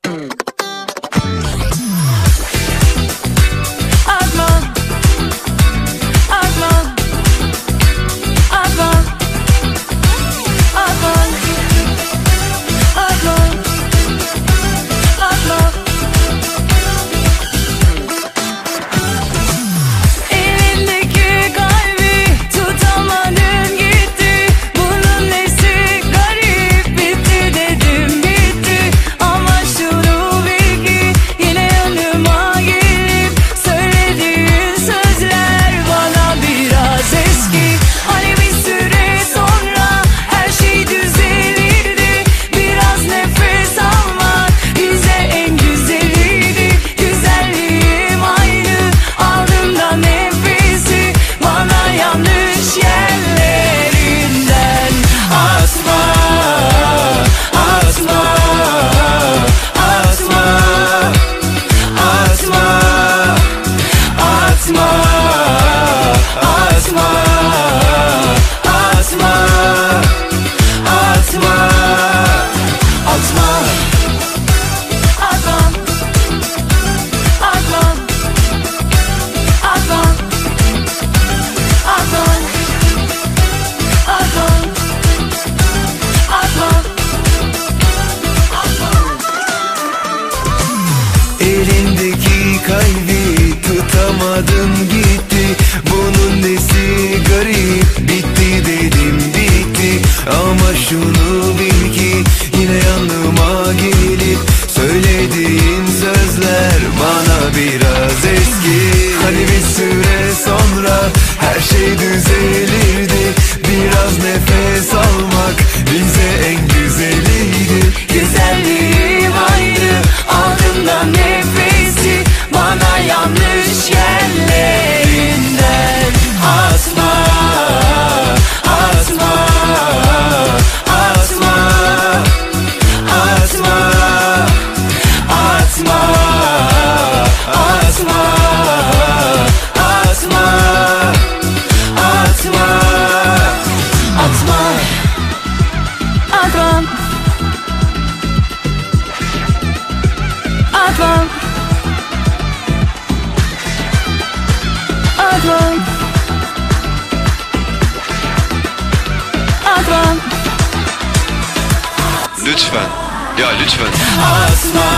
Elindeki kalbi tutamadın gitti. Bunun nesi garip, bitti dedim bitti. Ama şunu bil ki yine yanıma gelip söylediğin sözler bana biraz eski. Hani bir süre sonra her şey düzelirdi. Biraz nefes almak bize en güzeliydi. Güzelliğim ayrı, ardından nefesi bana yanlış yerlerinden atma, atma, atma, atma, atma, atma, atma, atma, atma. Atmam, atmam, atmam, atmam. Lütfen. Ya lütfen. Atma.